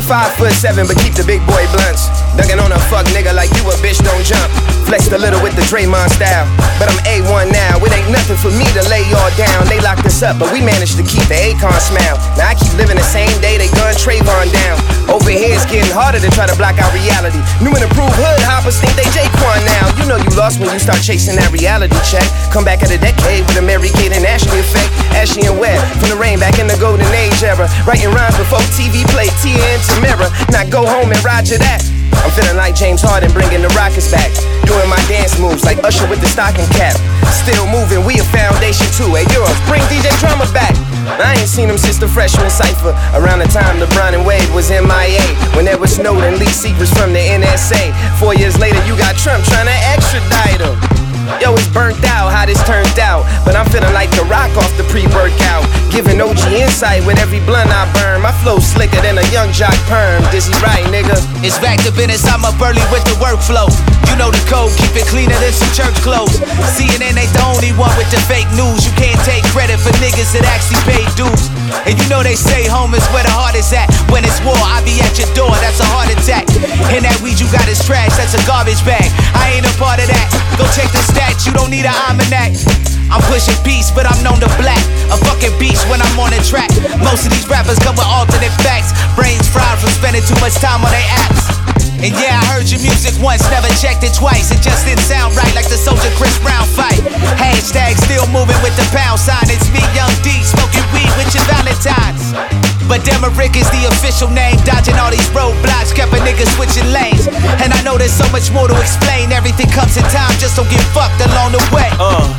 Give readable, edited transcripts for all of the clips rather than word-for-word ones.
5'7", but keep the big boy blunts. Dugging on a fuck nigga like you a bitch, don't jump. Flexed a little with the Draymond style, but I'm A1 now. It ain't nothing for me to lay y'all down. They locked us up, but we managed to keep the Akon smile. Now I keep living the same day they gun Trayvon down. Over here it's getting harder to try to block out reality. New and improved hood hoppers think they Jaquan now. You know you lost when you start chasing that reality check. Come back at a decade with a Mary-Kate and Ashley effect. Ashley and Webb, from the rain back in the golden age era. Writing rhymes before TV played Tia and Tamara. Now go home and roger that. I'm feeling like James Harden bringing the Rockets back. Doing my dance moves like Usher with the stocking cap. Still moving, we a foundation too. Hey girls, bring DJ Drama back. I ain't seen him since the freshman cypher. Around the time LeBron and Wade was MIA. When there was Snowden, leaked secrets from the NSA. 4 years later, you got Trump trying to extradite him. Yo, it's burnt out how this turned out, but I'm feeling like The Rock off the pre-workout. Giving OG insight with every blunt I burn. My flow slicker than a young jock perm. Dizzy right, nigga. It's back to business, I'm up early with the workflow. You know the code, keep it cleaner than some church clothes. CNN ain't the only one with the fake news. You can't take credit for niggas that actually paid dues. And you know they say home is where the heart is at. When it's war, I be at your door, that's a heart attack. And that weed you got is trash, that's a garbage bag. I ain't a part of that, go check the stats, you don't need an almanac. I'm pushing peace, but I'm known to black. A fucking beast when I'm on the track. Most of these rappers come with alternate facts. Brains fried from spending too much time on their apps. And yeah, I heard your music once, never checked it twice. It just didn't sound right like the Soldier Chris Brown fight. Hashtag still moving with the pound sign. It's me, Young D, smoking weed with your Valentines. But Demerick is the official name. Dodging all these roadblocks, kept a nigga switching lanes. And I know there's so much more to explain. Everything comes in time, just don't get fucked along the way.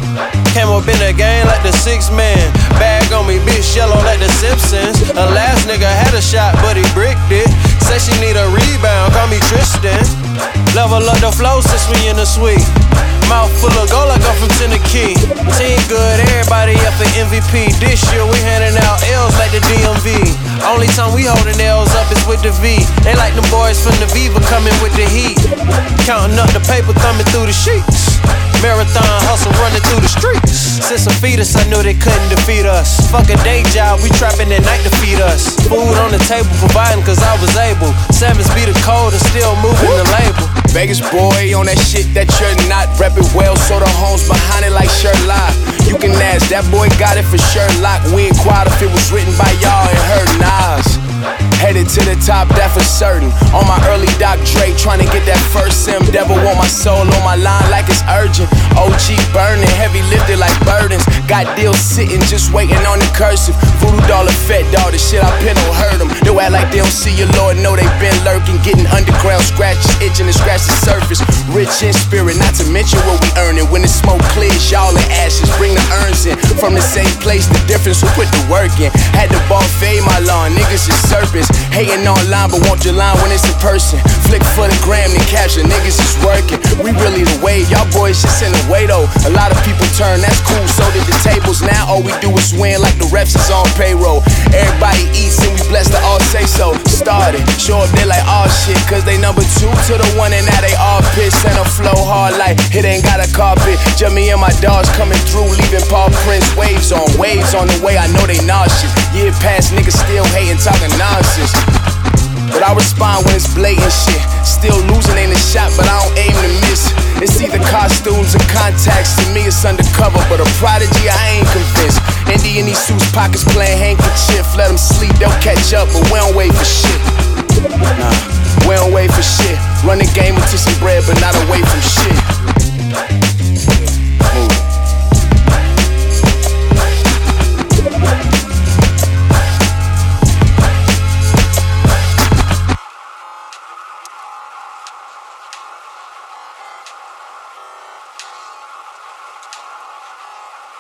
Came up in the game like the 6 man. Bag on me, bitch, yellow like the Simpsons. A last nigga had a shot, but he bricked it. Said she need a rebound, call me Tristan. Level up the flow since we in the suite. Mouth full of gold like I'm from Tennessee. Team good, everybody up for MVP. This year we handing out L's like the DMV. Only time we holding L's up is with the V. They like them boys from the Viva coming with the heat. Counting up the paper, thumbing through the sheets. Marathon hustle running through the streets. Since a fetus, I knew they couldn't defeat us. Fuck a day job, we trapping at night to feed us. Food on the table, providing cause I was able. Sevens be the code and still moving the label. Vegas boy on that shit that you're not reppin' well, so the homes behind it like Sherlock. You can ask, that boy got it for Sherlock. We ain't quiet if it was written by y'all and heard Nas. Headed to the top, that for certain. On my early Doc Dre, trying to get that first sim. Devil want my soul on my line like it's urgent. OG burning, heavy lifted like burdens. Got deals sitting, just waiting on the cursive. Voodoo doll and fat dog, the shit I pin don't hurt them. They'll act like they don't see you, Lord, know they been lurking. Getting underground scratches, itching to scratch the surface. Rich in spirit, not to mention what we earning. When the smoke clears, y'all in ashes, bring the urns in. From the same place, the difference, who put the work in. Had the ball fade my lawn, niggas is serpents. Hating online, but want your line when it's in person. Flick for the gram, then capture, niggas is working. We really the wave, y'all boys just in the way though. A lot of people turn, that's cool, so did the tables. Now all we do is win like the refs is on payroll. Everybody eats and we blessed to all say so. Started, show up they like all shit, cause they number 2 to the 1 and now they all pissed. And a flow hard like it ain't got a carpet. Jimmy and my dogs coming through, leaving paw prints. Waves on the way, I know they nauseous. Year past niggas still hating, talking nonsense. But I respond when it's blatant shit. Still losing ain't a shot, but I don't aim to miss. It's either costumes or contacts. To me it's undercover, but a prodigy I ain't convinced. Indy in these suits, pockets playing handkerchief